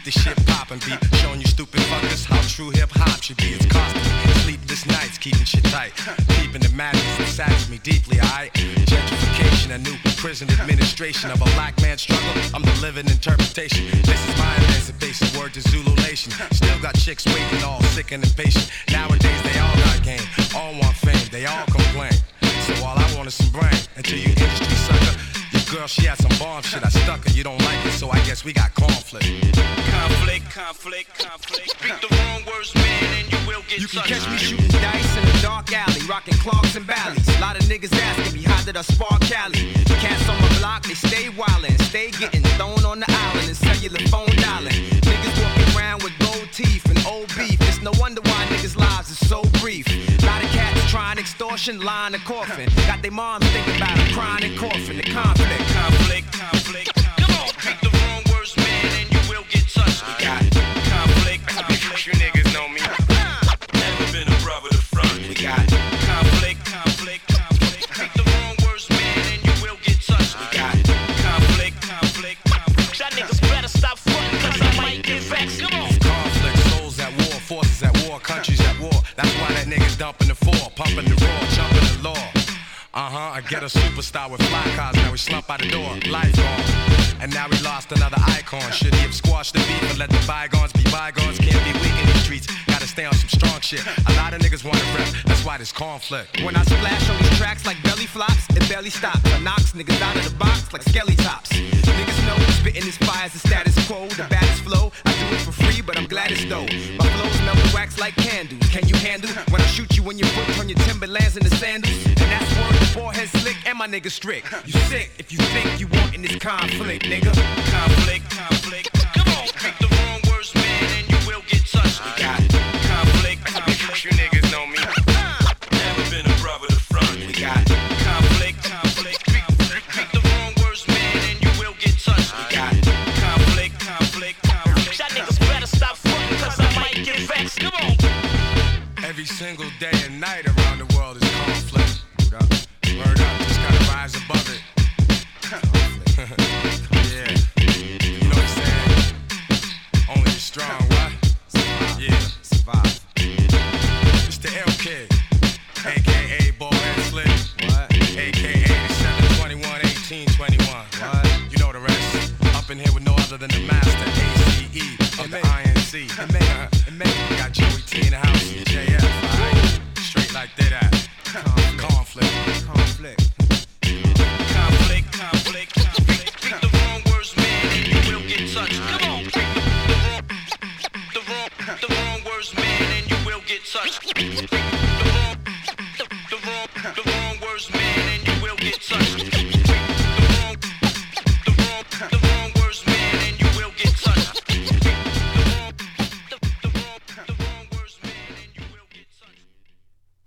the shit poppin', beat showing you stupid fuckers how true hip-hop should be. It's costing me sleepless nights, keeping shit tight. Keeping the madness that saddens me deeply, alright? Gentrification, a new prison administration of a black man's struggle. I'm the living interpretation. This is my emancipation, word to Zulu Nation. Still got chicks waiting, all sick and impatient. Nowadays they all got game, all want fame, they all complain. So all I want is some brain. Until you industry sucker, your girl she had some bomb shit. I stuck her, you don't like it, so I guess we got conflict. Conflict. Speak the wrong words, man, and you will get. You can catch me shooting dice in a dark alley, rocking Clarks and Bally's. A lot of niggas asking me how did I spark Cali? Cats on my block, they stay wildin', stay getting thrown on the island and cellular phone dialing. Niggas walking around with gold teeth and old beef. It's no wonder why niggas' lives are so brief. A lot of cats trying extortion, lying and coffin. Got their moms thinking about them crying and coughing. The conflict. Come on, speak the wrong words, man, and you will get touched. We got conflict. You niggas know me. Never been a brother to front. We got conflict. Speak the wrong words, man, and you will get touched. We got conflict. Y'all niggas better stop frontin', cause I might get vexed. Come on. Conflict, souls at war, forces at war, countries at war. That's why that niggas dumping the four, pumping the raw, jumping the law. I get a superstar with fly cars, now we slump out the door, life gone. And now we lost another icon. Should he have squashed the beef and let the bygones be bygones? Can't be weak in these streets, gotta stay on some strong shit. A lot of niggas wanna rap, that's why there's conflict. When I splash on these tracks like belly flops, it barely stops. I knocks niggas out of the box like skelly tops. Niggas know spitting this fire is the status quo, the baddest flow. I do it for free, but I'm glad it's dough. My flows melt the wax like candles. Can you handle when I shoot you in your foot, turn your Timberlands into sandals? And that's word the forehead slick and my nigga strict. You sick if you think you want in this conflict, nigga. Conflict. Come on, speak the wrong words, man, and you will get touched. We got conflict. You niggas know me. Never been a brother to front. We got conflict. Speak the wrong words, man, and you will get touched. We got conflict. Y'all niggas better stop frontin', cause I might get vexed. Come on. Every single day and night around the world is conflict. Word up, just gotta rise above it. Yeah, you know what I'm saying? Only the strong, what? Yeah, survive. It's the L Kid, a.k.a. Ballhead Slick. What? A.k.a. the 721 1821. What? You know the rest. Up in here with no other than the master, ACE of the INC.